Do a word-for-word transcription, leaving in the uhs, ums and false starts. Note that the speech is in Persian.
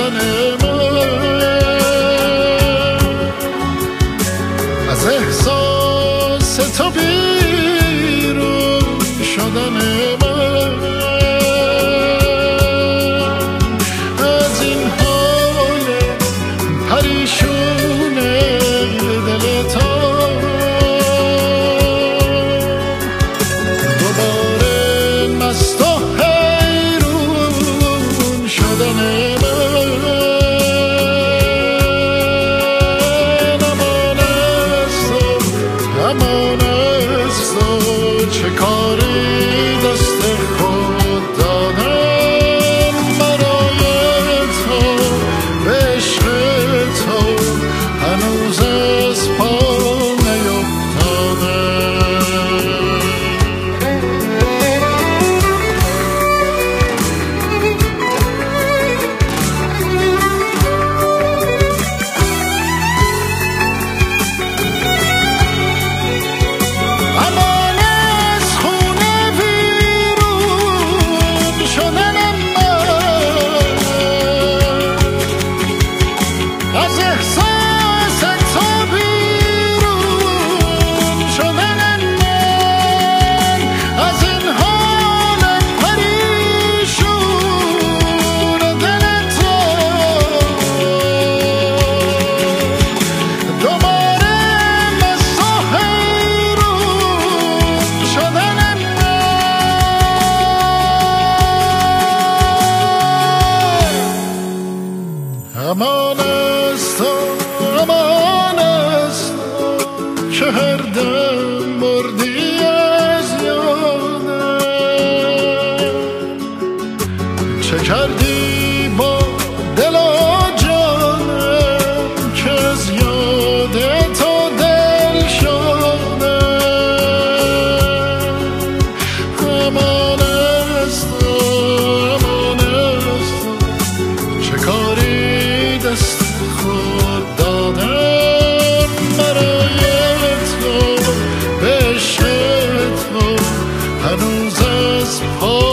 شدن من، از احساس تو بیرون شدن من، از این حال پریشون دل تو دوباره مست و حیرون شدن من. امان از تو، امان از تو، چه کاری دست خود دادم برای تو، به عشق تو هنوز از پا امان از تو، امان از تو، که هر دم مردی از یادم، چه کردی با دل و جانم که از یاد تو دل شدم. امان از تو، امان از تو، چه کاری دست خود دادم برای تو، به عشق تو هنوز از پا